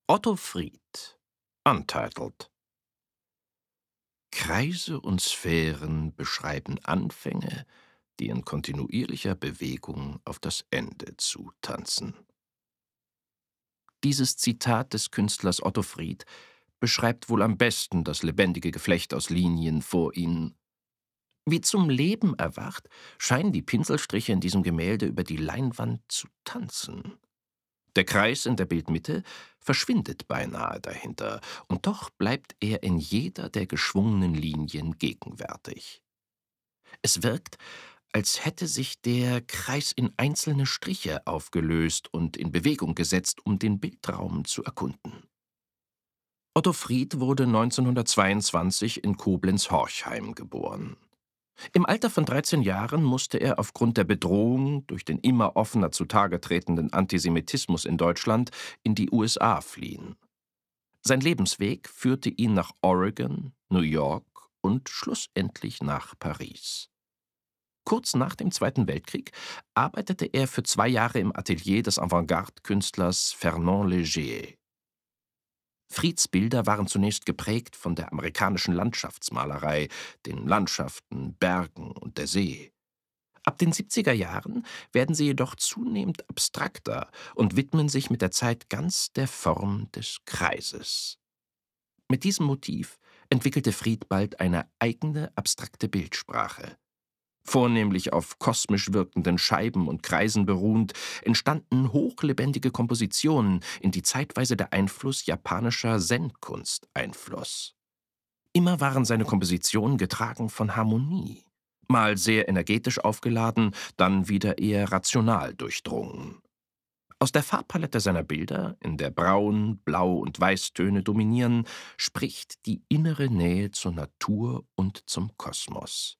Otto Fried, Untitled. Kreise und Sphären beschreiben Anfänge, die in kontinuierlicher Bewegung auf das Ende zutanzen. Dieses Zitat des Künstlers Otto Fried beschreibt wohl am besten das lebendige Geflecht aus Linien vor ihnen. Wie zum Leben erwacht, scheinen die Pinselstriche in diesem Gemälde über die Leinwand zu tanzen. Der Kreis in der Bildmitte verschwindet beinahe dahinter, und doch bleibt er in jeder der geschwungenen Linien gegenwärtig. Es wirkt, als hätte sich der Kreis in einzelne Striche aufgelöst und in Bewegung gesetzt, um den Bildraum zu erkunden. Otto Fried wurde 1922 in Koblenz-Horchheim geboren. Im Alter von 13 Jahren musste er aufgrund der Bedrohung durch den immer offener zutage tretenden Antisemitismus in Deutschland in die USA fliehen. Sein Lebensweg führte ihn nach Oregon, New York und schlussendlich nach Paris. Kurz nach dem Zweiten Weltkrieg arbeitete er für 2 Jahre im Atelier des Avantgarde-Künstlers Fernand Léger. Frieds Bilder waren zunächst geprägt von der amerikanischen Landschaftsmalerei, den Landschaften, Bergen und der See. Ab den 70er Jahren werden sie jedoch zunehmend abstrakter und widmen sich mit der Zeit ganz der Form des Kreises. Mit diesem Motiv entwickelte Fried bald eine eigene abstrakte Bildsprache. Vornehmlich auf kosmisch wirkenden Scheiben und Kreisen beruhend, entstanden hochlebendige Kompositionen, in die zeitweise der Einfluss japanischer Zen-Kunst einfloss. Immer waren seine Kompositionen getragen von Harmonie, mal sehr energetisch aufgeladen, dann wieder eher rational durchdrungen. Aus der Farbpalette seiner Bilder, in der Braun-, Blau- und Weißtöne dominieren, spricht die innere Nähe zur Natur und zum Kosmos.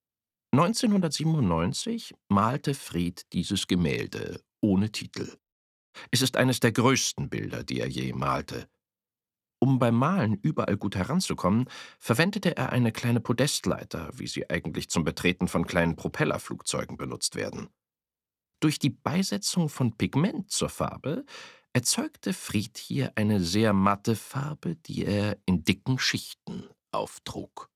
1997 malte Fried dieses Gemälde ohne Titel. Es ist eines der größten Bilder, die er je malte. Um beim Malen überall gut heranzukommen, verwendete er eine kleine Podestleiter, wie sie eigentlich zum Betreten von kleinen Propellerflugzeugen benutzt werden. Durch die Beisetzung von Pigment zur Farbe erzeugte Fried hier eine sehr matte Farbe, die er in dicken Schichten auftrug.